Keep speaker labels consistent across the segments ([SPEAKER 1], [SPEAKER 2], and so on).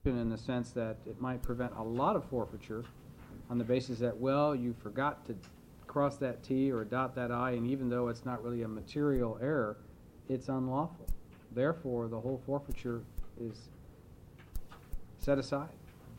[SPEAKER 1] in the sense that it might prevent a lot of forfeiture on the basis that, well, you forgot to cross that T or dot that I, and even though it's not really a material error, it's unlawful. Therefore, the whole forfeiture is set aside.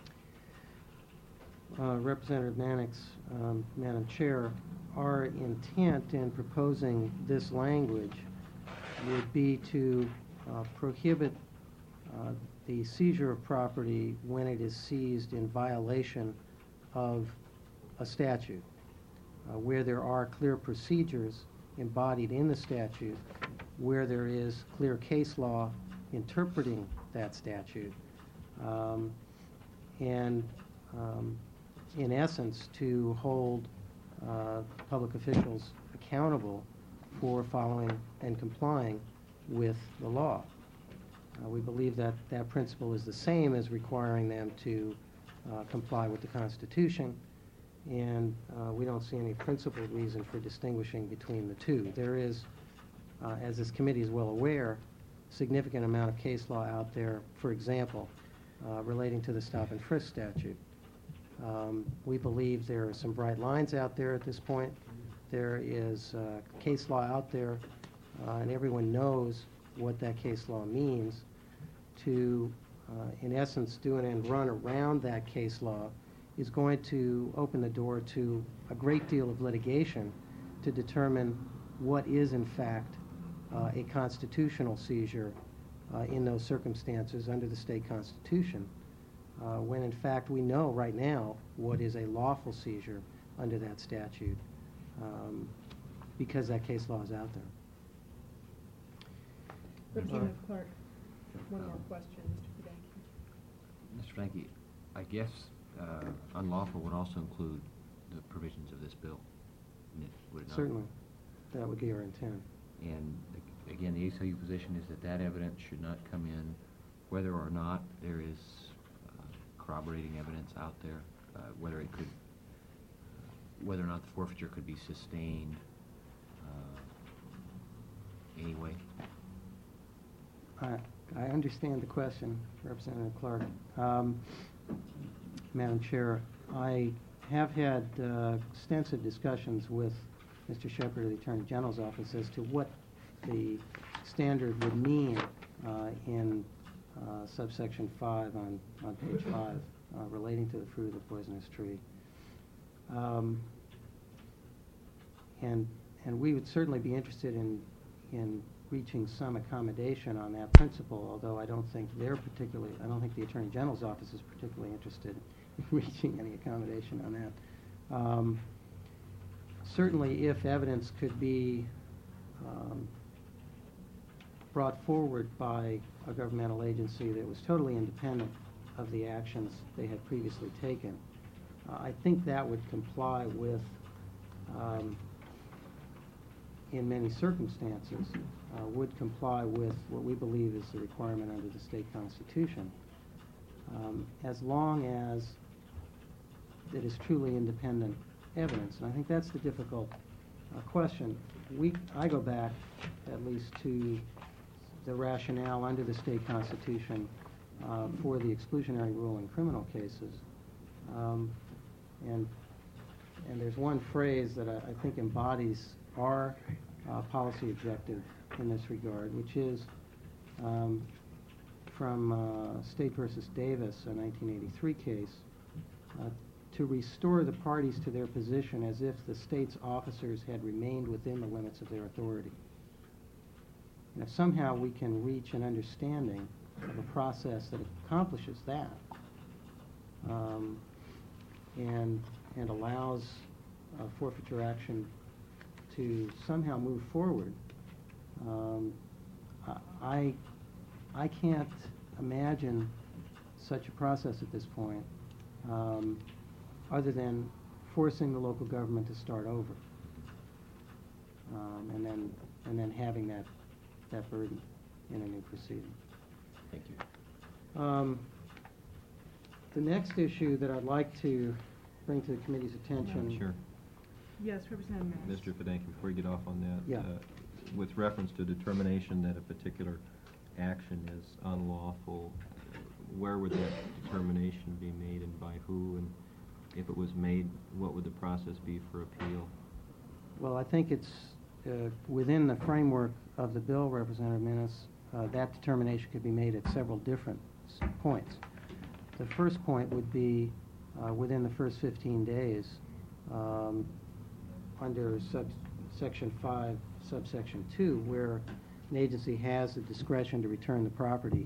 [SPEAKER 2] Representative Mannix, Madam Chair, our intent in proposing this language would be to prohibit the seizure of property when it is seized in violation of a statute, where there are clear procedures embodied in the statute, where there is clear case law interpreting that statute, and in essence to hold public officials accountable for following and complying with the law. We believe that that principle is the same as requiring them to comply with the Constitution, and we don't see any principled reason for distinguishing between the two. There is, as this committee is well aware, significant amount of case law out there, for example, relating to the stop and frisk statute. We believe there are some bright lines out there at this point. There is case law out there, and everyone knows what that case law means. To, in essence, do an end run around that case law is going to open the door to a great deal of litigation to determine what is, in fact, a constitutional seizure in those circumstances under the state constitution, when in fact we know right now what is a lawful seizure under that statute, because that case law is out there.
[SPEAKER 3] Representative Clark, one more question, Mr. Fidanki.
[SPEAKER 4] Mr. Fidanki, I guess unlawful would also include the provisions of this bill, would it not?
[SPEAKER 2] Certainly. That would be our intent.
[SPEAKER 4] And again, the ACLU position is that that evidence should not come in whether or not there is corroborating evidence out there, whether it could, whether or not the forfeiture could be sustained anyway.
[SPEAKER 2] I understand the question, Representative Clark. Madam Chair, I have had extensive discussions with Mr. Shepard of the Attorney General's office as to what the standard would mean in subsection 5 on page 5 relating to the fruit of the poisonous tree. And we would certainly be interested in reaching some accommodation on that principle, although I don't think the Attorney General's office is particularly interested in reaching any accommodation on that. Certainly, if evidence could be brought forward by a governmental agency that was totally independent of the actions they had previously taken, I think that would comply with, in many circumstances, would comply with what we believe is the requirement under the state constitution, as long as it is truly independent evidence. And I think that's the difficult question. I go back at least to the rationale under the state constitution for the exclusionary rule in criminal cases. And there's one phrase that I think embodies our policy objective in this regard, which is from State versus Davis, a 1983 case, to restore the parties to their position as if the state's officers had remained within the limits of their authority. And if somehow we can reach an understanding of a process that accomplishes that and allows forfeiture action to somehow move forward, I can't imagine such a process at this point other than forcing the local government to start over, and then having that burden in a new proceeding.
[SPEAKER 4] Thank you.
[SPEAKER 2] The next issue that I'd like to bring to the committee's attention.
[SPEAKER 5] Sure.
[SPEAKER 3] Yes, Representative Mannix.
[SPEAKER 5] Mr. Fidanki, before you get off on that,
[SPEAKER 2] Yeah.
[SPEAKER 5] With reference to determination that a particular action is unlawful, where would that determination be made and by who? And if it was made, what would the process be for appeal?
[SPEAKER 2] Well, I think it's within the framework of the bill, Representative Menace, that determination could be made at several different points. The first point would be within the first 15 days under Section 5, subsection 2, where an agency has the discretion to return the property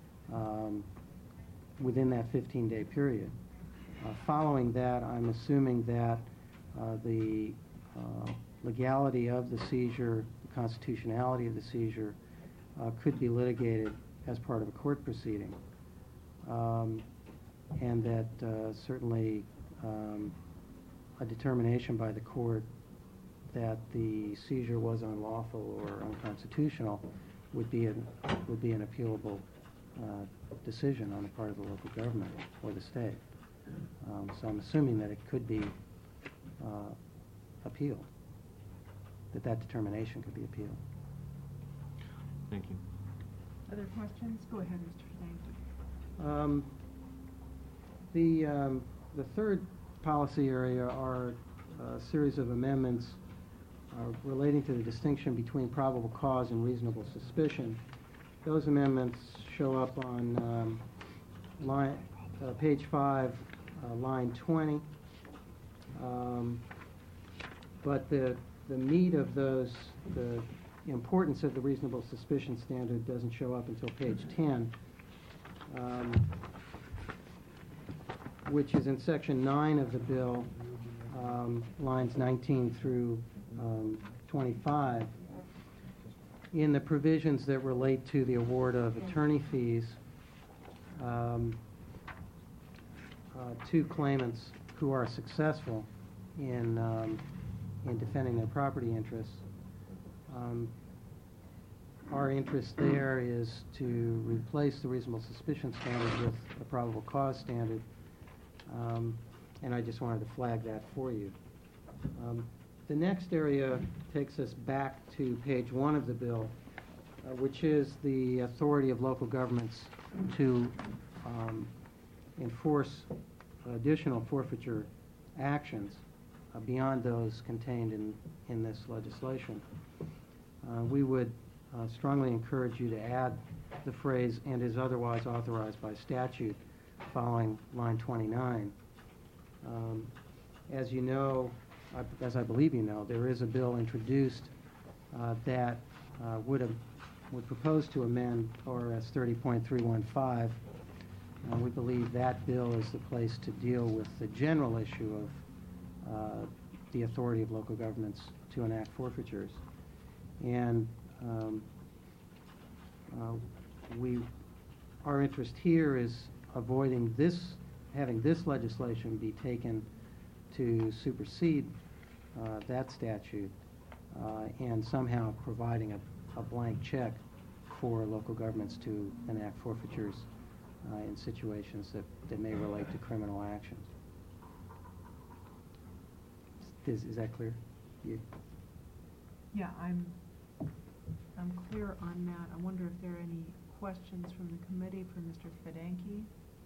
[SPEAKER 2] within that 15-day period. Following that, I'm assuming that the legality of the seizure, the constitutionality of the seizure, could be litigated as part of a court proceeding. And that certainly a determination by the court that the seizure was unlawful or unconstitutional would be an appealable decision on the part of the local government or the state. So I'm assuming that it could be appealed, that determination could be appealed.
[SPEAKER 5] Thank you.
[SPEAKER 3] Other questions? Go ahead, Mr. Fidanki.
[SPEAKER 2] The third policy area are a series of amendments relating to the distinction between probable cause and reasonable suspicion. Those amendments show up on page 5, line 20. But the meat of those, the importance of the reasonable suspicion standard doesn't show up until page 10, which is in section 9 of the bill, lines 19 through 25. In the provisions that relate to the award of attorney fees, two claimants who are successful in defending their property interests. Our interest there is to replace the reasonable suspicion standard with a probable cause standard, and I just wanted to flag that for you. The next area takes us back to page 1 of the bill, which is the authority of local governments to enforce additional forfeiture actions beyond those contained in this legislation. We would strongly encourage you to add the phrase "and is otherwise authorized by statute" following line 29. As you know, as I believe you know, there is a bill introduced that would propose to amend ORS 30.315. We believe that bill is the place to deal with the general issue of the authority of local governments to enact forfeitures. And our interest here is avoiding having this legislation be taken to supersede that statute and somehow providing a blank check for local governments to enact forfeitures in situations that may relate to criminal actions. Is that clear?
[SPEAKER 3] Yeah, I'm clear on that. I wonder if there are any questions from the committee for Mr. Fidanki.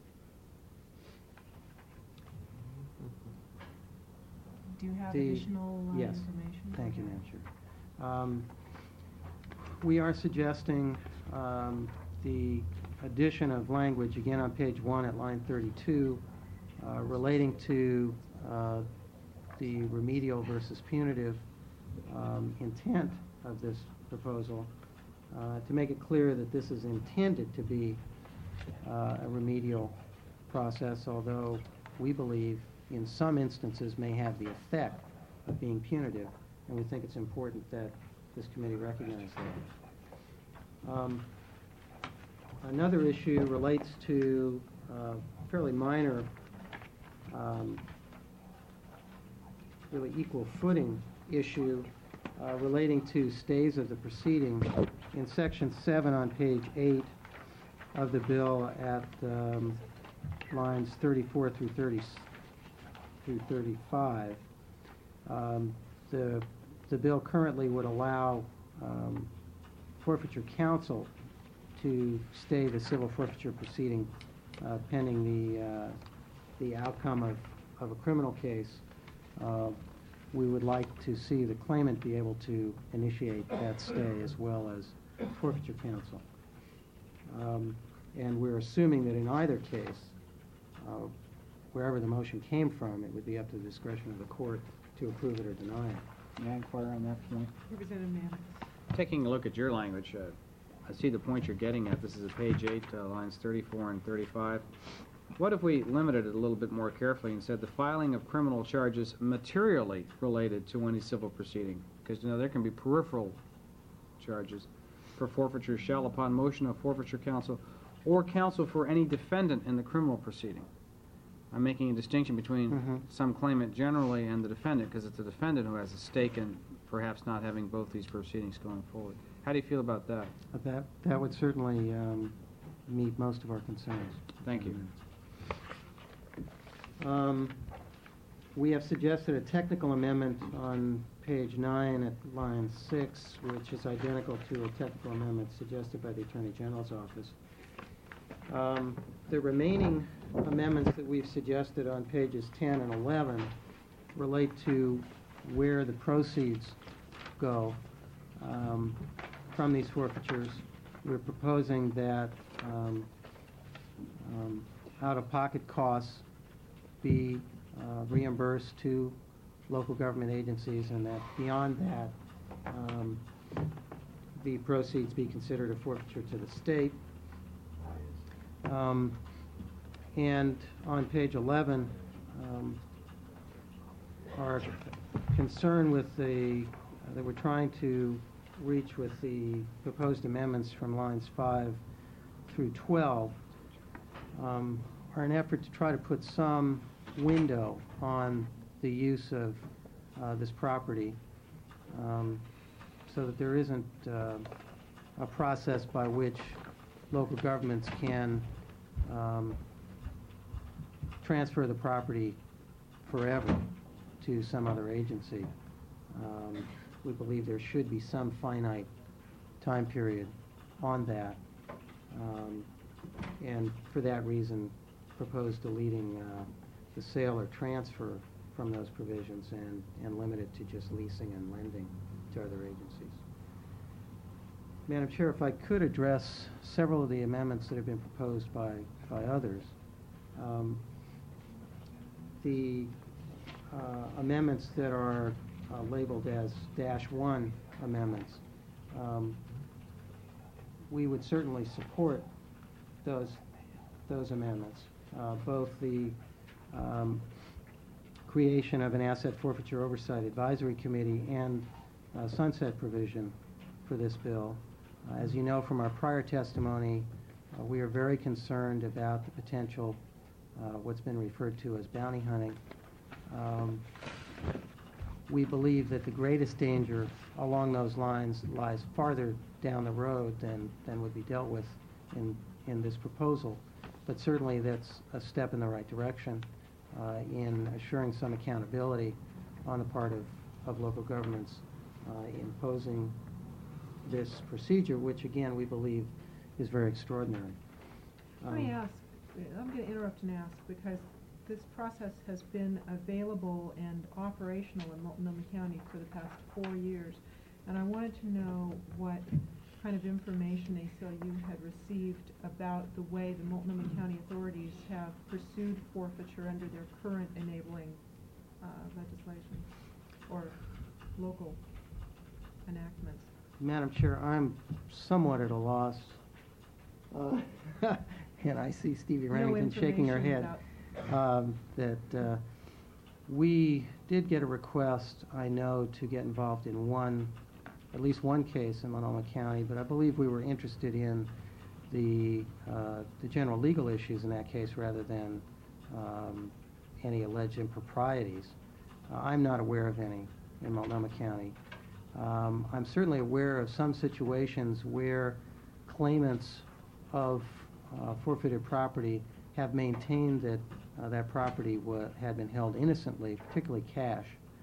[SPEAKER 3] Do you have additional
[SPEAKER 2] yes.
[SPEAKER 3] information?
[SPEAKER 2] Thank you,
[SPEAKER 3] Okay.
[SPEAKER 2] Madam Chair. We are suggesting the addition of language, again on page 1 at line 32, relating to the remedial versus punitive intent of this proposal, to make it clear that this is intended to be a remedial process, although we believe in some instances may have the effect of being punitive, and we think it's important that this committee recognize that. Another issue relates to a fairly minor, really equal footing issue relating to stays of the proceeding. In section 7 on page 8 of the bill at lines 34 through 35, the bill currently would allow forfeiture counsel to stay the civil forfeiture proceeding pending the outcome of a criminal case, we would like to see the claimant be able to initiate that stay as well as forfeiture counsel. And we're assuming that in either case, wherever the motion came from, it would be up to the discretion of the court to approve it or deny it.
[SPEAKER 1] May I inquire on that point?
[SPEAKER 3] Representative Mannix.
[SPEAKER 1] Taking a look at your language, I see the point you're getting at. This is at page 8, lines 34 and 35. What if we limited it a little bit more carefully and said the filing of criminal charges materially related to any civil proceeding? Because, there can be peripheral charges for forfeiture shall, upon motion of forfeiture counsel or counsel for any defendant in the criminal proceeding. I'm making a distinction between some claimant generally and the defendant, because it's the defendant who has a stake in perhaps not having both these proceedings going forward. How do you feel about that?
[SPEAKER 2] That would certainly meet most of our concerns.
[SPEAKER 1] Thank you.
[SPEAKER 2] We have suggested a technical amendment on page 9 at line 6, which is identical to a technical amendment suggested by the Attorney General's office. The remaining amendments that we've suggested on pages 10 and 11 relate to where the proceeds go from these forfeitures. We're proposing that out-of-pocket costs be reimbursed to local government agencies, and that beyond that, the proceeds be considered a forfeiture to the state. And on page 11, our concern with that we're trying to reach with the proposed amendments from lines 5 through 12 are an effort to try to put some window on the use of this property, so that there isn't a process by which local governments can transfer the property forever to some other agency. We believe there should be some finite time period on that, and for that reason propose deleting the sale or transfer from those provisions and limit it to just leasing and lending to other agencies. Madam Chair, if I could address several of the amendments that have been proposed by others. The amendments that are labeled as -1 amendments, we would certainly support those amendments. Both the creation of an asset forfeiture oversight advisory committee and sunset provision for this bill. As you know from our prior testimony, we are very concerned about the potential, what's been referred to as bounty hunting. We believe that the greatest danger along those lines lies farther down the road than would be dealt with in this proposal. But certainly that's a step in the right direction in assuring some accountability on the part of local governments imposing this procedure, which again we believe is very extraordinary.
[SPEAKER 3] Let me ask, I'm going to interrupt and ask, because this process has been available and operational in Multnomah County for the past 4 years, and I wanted to know what kind of information ACLU had received about the way the Multnomah County authorities have pursued forfeiture under their current enabling legislation or local enactments.
[SPEAKER 2] Madam Chair, I'm somewhat at a loss, and I see Stevie Remington shaking her head, that we did get a request, I know, to get involved in at least one case in Multnomah County, but I believe we were interested in the general legal issues in that case rather than any alleged improprieties. I'm not aware of any in Multnomah County. I'm certainly aware of some situations where claimants of forfeited property have maintained that that property had been held innocently, particularly cash.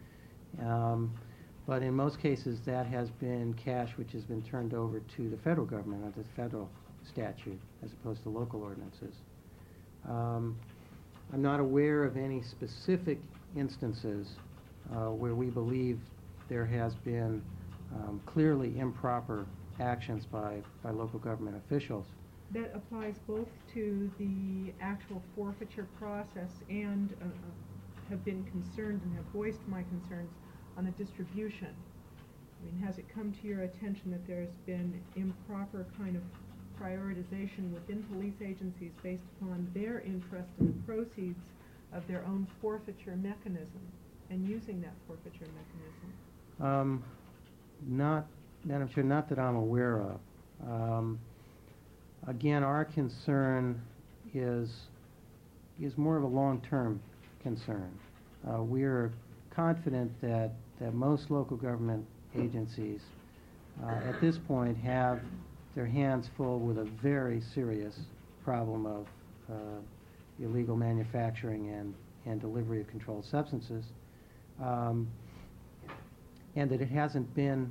[SPEAKER 2] But in most cases, that has been cash which has been turned over to the federal government under the federal statute as opposed to local ordinances. I'm not aware of any specific instances where we believe there has been clearly improper actions by local government officials.
[SPEAKER 3] That applies both to the actual forfeiture process and have been concerned and have voiced my concerns on the distribution. I mean, has it come to your attention that there's been improper kind of prioritization within police agencies based upon their interest in the proceeds of their own forfeiture mechanism and using that forfeiture mechanism?
[SPEAKER 2] Not, Madam Chair, not that I'm aware of. Again, our concern is more of a long-term concern. We're confident that most local government agencies at this point have their hands full with a very serious problem of illegal manufacturing and delivery of controlled substances, and that there hasn't been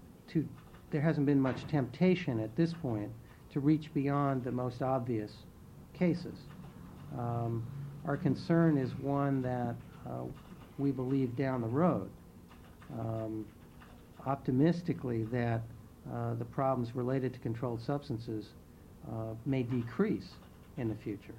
[SPEAKER 2] much temptation at this point to reach beyond the most obvious cases. Our concern is one that we believe down the road, optimistically, that the problems related to controlled substances may decrease in the future.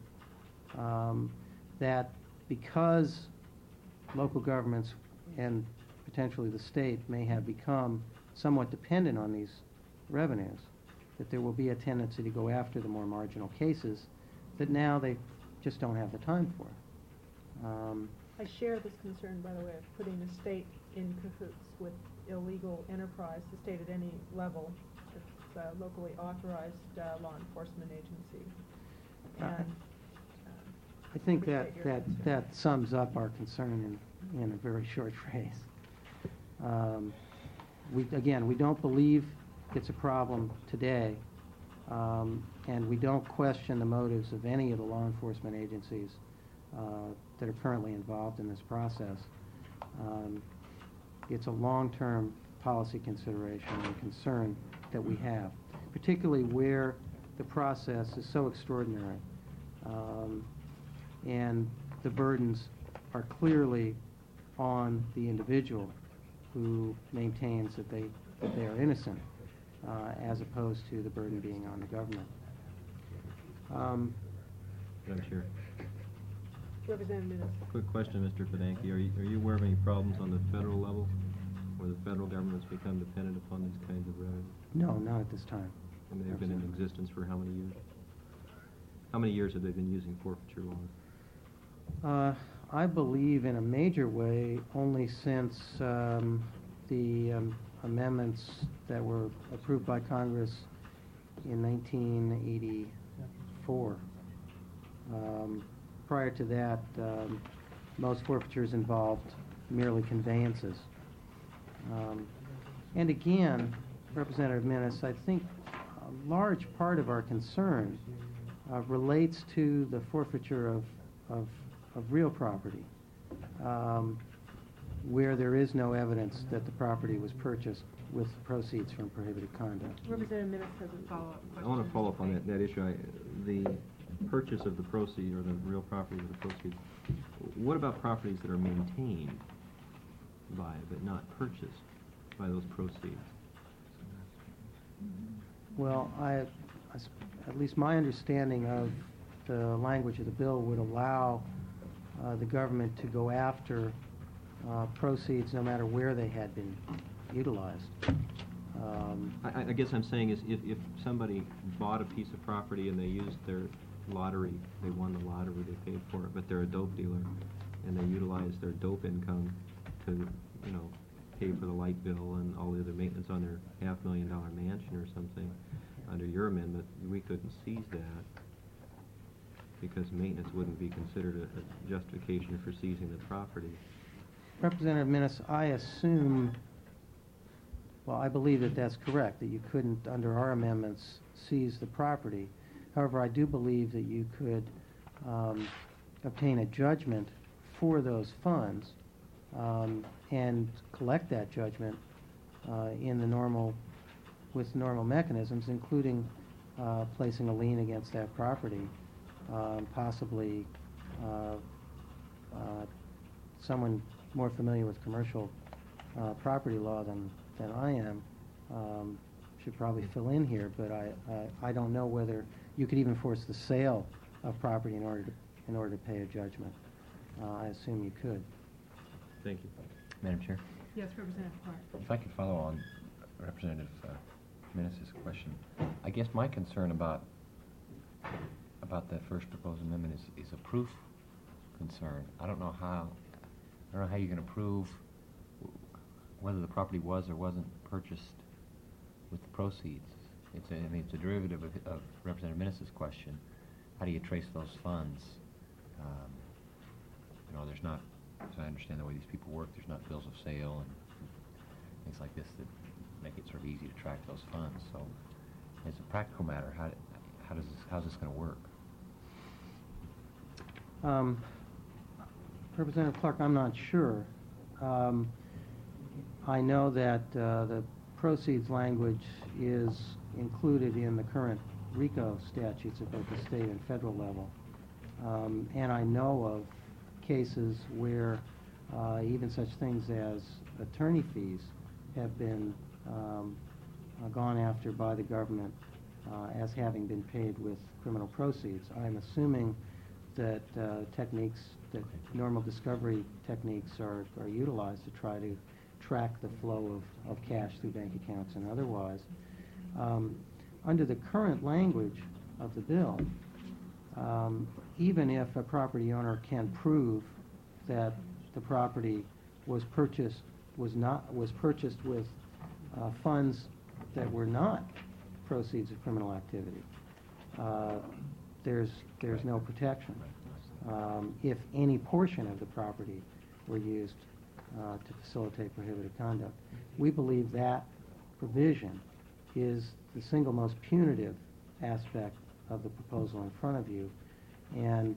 [SPEAKER 2] That because local governments and potentially the state may have become somewhat dependent on these revenues, that there will be a tendency to go after the more marginal cases that now they just don't have the time for.
[SPEAKER 3] I share this concern, by the way, of putting the state in cahoots with illegal enterprise, the state at any level. It's a locally authorized law enforcement agency. And
[SPEAKER 2] I think
[SPEAKER 3] appreciate your concern.
[SPEAKER 2] that sums up our concern in a very short phrase. We don't believe it's a problem today, and we don't question the motives of any of the law enforcement agencies that are currently involved in this process. It's a long-term policy consideration and concern that we have, particularly where the process is so extraordinary, and the burdens are clearly on the individual who maintains that they are innocent, as opposed to the burden being on the government.
[SPEAKER 5] Madam Chair.
[SPEAKER 3] Representative Minnis.
[SPEAKER 5] Quick question, Mr. Bedanke. Are you aware of any problems on the federal level where the federal government's become dependent upon these kinds of revenues?
[SPEAKER 2] No, not at this time.
[SPEAKER 5] And they've been in existence for how many years? How many years have they been using forfeiture laws?
[SPEAKER 2] I believe in a major way only since the amendments that were approved by Congress in 1984. Prior to that, most forfeitures involved merely conveyances. And again, Representative Minnis, I think a large part of our concern relates to the forfeiture of real property, where there is no evidence that the property was purchased with proceeds from prohibited conduct.
[SPEAKER 3] Representative Minnis has a follow-up question.
[SPEAKER 5] I want to follow up on that issue. The purchase of the proceeds, or the real property of the proceeds, what about properties that are maintained by but not purchased by those proceeds?
[SPEAKER 2] Well, at least my understanding of the language of the bill would allow the government to go after proceeds no matter where they had been utilized.
[SPEAKER 5] I guess I'm saying is if somebody bought a piece of property and they used their lottery, they won the lottery, they paid for it, but they're a dope dealer and they utilize their dope income to, pay for the light bill and all the other maintenance on their $500,000 mansion or something, under your amendment, we couldn't seize that because maintenance wouldn't be considered a justification for seizing the property.
[SPEAKER 2] Representative Minnis, I believe that that's correct, that you couldn't, under our amendments, seize the property. However, I do believe that you could obtain a judgment for those funds and collect that judgment with normal mechanisms, including placing a lien against that property possibly someone more familiar with commercial property law than I am should probably fill in here, but I don't know whether you could even force the sale of property in order to pay a judgment. I assume you could.
[SPEAKER 5] Thank you.
[SPEAKER 4] Madam Chair,
[SPEAKER 3] Yes, Representative Clark.
[SPEAKER 4] if I could follow on Representative Menace's question, I guess my concern about the first proposed amendment is a proof concern. I don't know how you're going to prove whether the property was or wasn't purchased with the proceeds. It's a derivative of Representative Menace's question. How do you trace those funds? There's not, as I understand the way these people work, there's not bills of sale and things like this that make it sort of easy to track those funds. So, as a practical matter, how's this going to work?
[SPEAKER 2] Representative Clark, I'm not sure. I know that the proceeds language is included in the current RICO statutes at both the state and federal level. And I know of cases where even such things as attorney fees have been gone after by the government as having been paid with criminal proceeds. I'm assuming that normal discovery techniques are utilized to try to track the flow of cash through bank accounts and otherwise. Under the current language of the bill, even if a property owner can prove that the property was purchased with funds that were not proceeds of criminal activity, there's no protection. If any portion of the property were used to facilitate prohibited conduct, we believe that provision is the single most punitive aspect of the proposal in front of you, and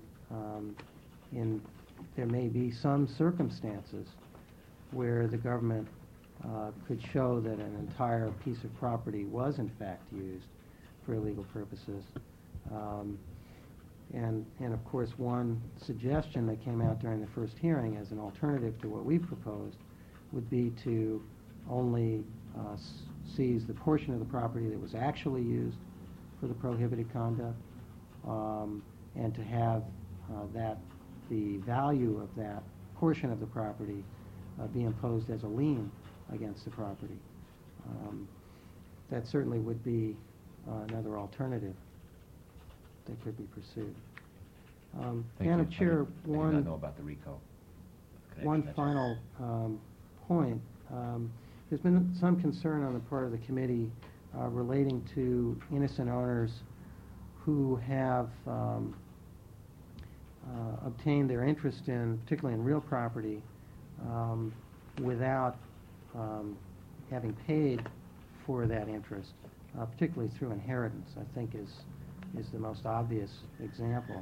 [SPEAKER 2] there may be some circumstances where the government could show that an entire piece of property was in fact used for illegal purposes. And of course, one suggestion that came out during the first hearing as an alternative to what we proposed would be to only seize the portion of the property that was actually used for the prohibited conduct, and to have the value of that portion of the property be imposed as a lien against the property. That certainly would be another alternative that could be pursued. Madam Chair,
[SPEAKER 4] I do not know about the RICO connection.
[SPEAKER 2] one
[SPEAKER 4] That's
[SPEAKER 2] final point. There's been some concern on the part of the committee relating to innocent owners who have obtained their interest particularly in real property, without having paid for that interest, particularly through inheritance, I think is the most obvious example.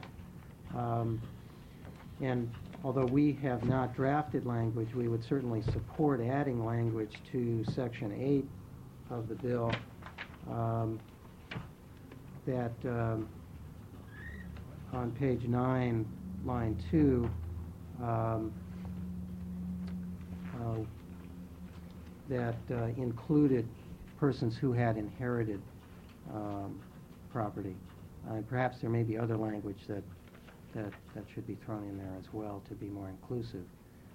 [SPEAKER 2] And although we have not drafted language, we would certainly support adding language to Section 8 of the bill that on page 9, line 2, that included persons who had inherited property. And perhaps there may be other language that should be thrown in there as well to be more inclusive.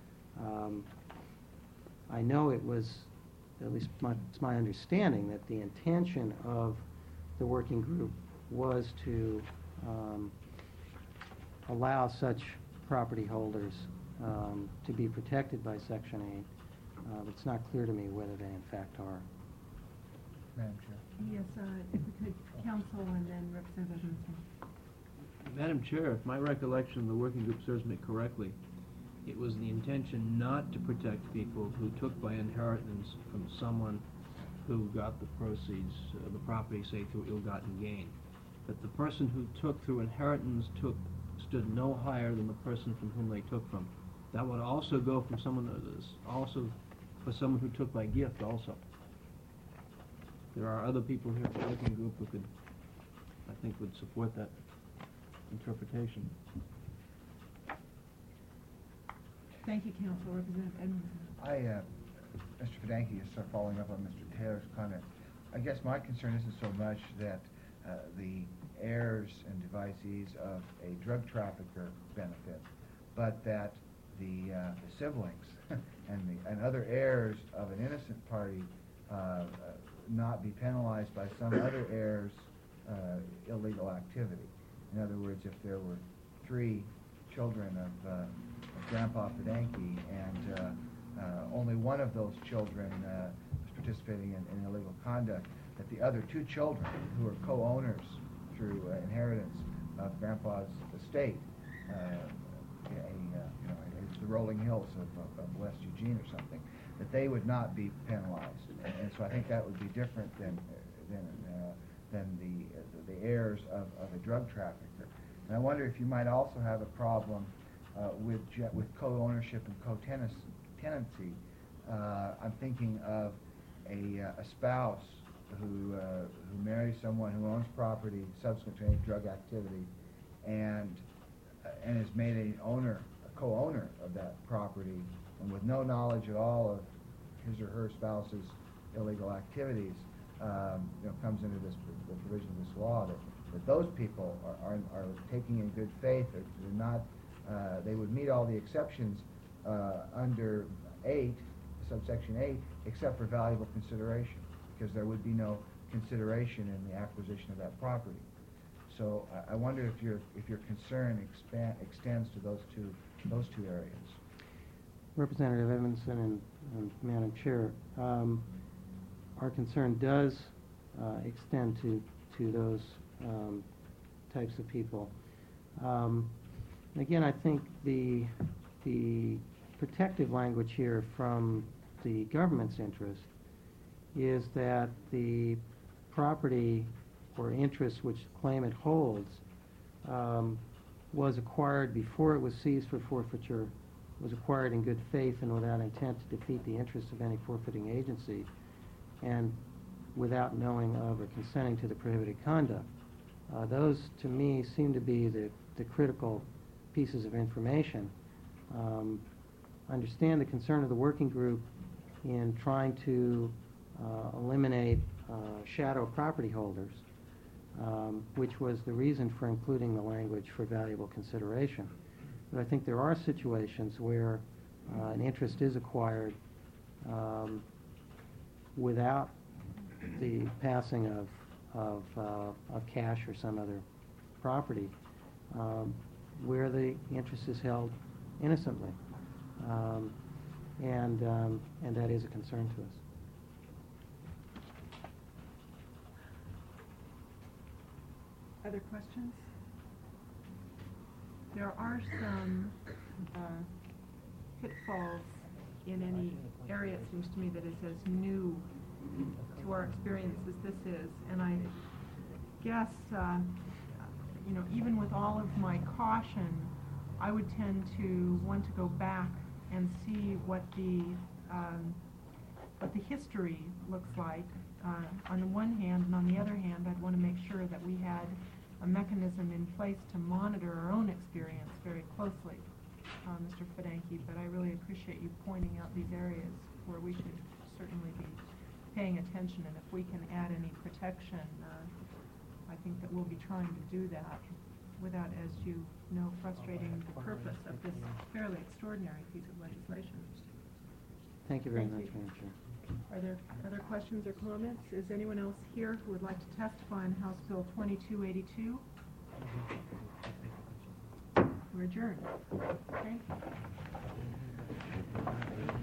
[SPEAKER 2] I know it was, at least it's my understanding, that the intention of the working group was to allow such property holders to be protected by Section 8. It's not clear to me whether they in fact are.
[SPEAKER 1] Madam Chair.
[SPEAKER 3] Yes, if we could, counsel and then Representative Edmondson.
[SPEAKER 6] Madam Chair, if my recollection of the working group serves me correctly, it was the intention not to protect people who took by inheritance from someone who got the proceeds of the property, say, through ill-gotten gain. That the person who took through inheritance stood no higher than the person from whom they took from. That would also go from someone for someone who took by gift also. There are other people here in the working group who could, I think, would support that. interpretation.
[SPEAKER 3] Thank you, Council. Representative Edmondson.
[SPEAKER 7] Mr. Fidanki, is sort of following up on Mr. Taylor's comment. I guess my concern isn't so much that the heirs and devisees of a drug trafficker benefit, but that the siblings and other heirs of an innocent party not be penalized by some other heir's illegal activity. In other words, if there were 3 children of Grandpa Fidanki and only one of those children was participating in illegal conduct, that the other 2 children, who are co-owners through inheritance of Grandpa's estate, the Rolling Hills of West Eugene or something, that they would not be penalized. And so I think that would be different than the heirs of a drug trafficker. And I wonder if you might also have a problem with co-ownership and co-tenancy. I'm thinking of a spouse who marries someone who owns property subsequent to any drug activity, and is made a co-owner of that property, and with no knowledge at all of his or her spouse's illegal activities, comes into the provision of this law that those people are taking in good faith, or not. They would meet all the exceptions under 8, subsection 8, except for valuable consideration, because there would be no consideration in the acquisition of that property. So I wonder if your concern extends to those two areas.
[SPEAKER 2] Representative Edmondson and Madam Chair, our concern does extend to those types of people. Again, I think the protective language here from the government's interest is that the property or interest which the claimant holds was acquired before it was seized for forfeiture, was acquired in good faith and without intent to defeat the interests of any forfeiting agency, and without knowing of or consenting to the prohibited conduct. Those, to me, seem to be the critical pieces of information. I understand the concern of the working group in trying to eliminate shadow property holders, which was the reason for including the language for valuable consideration. But I think there are situations where an interest is acquired without the passing of cash or some other property, where the interest is held innocently, and that is a concern to us.
[SPEAKER 3] Other questions? There are some pitfalls in any area, it seems to me, that is as new to our experience as this is. And I guess, even with all of my caution, I would tend to want to go back and see what the history looks like on the one hand, and on the other hand, I'd want to make sure that we had a mechanism in place to monitor our own experience very closely, Mr. Fidanki, but I really appreciate you pointing out these areas where we should certainly be paying attention, and if we can add any protection, I think that we'll be trying to do that without, as you know, frustrating the purpose of this fairly extraordinary piece of legislation.
[SPEAKER 2] Thank you very
[SPEAKER 3] Thank
[SPEAKER 2] much,
[SPEAKER 3] you.
[SPEAKER 2] Madam Chair.
[SPEAKER 3] Are there other questions or comments? Is anyone else here who would like to testify on House Bill 2282? We're adjourned. Okay.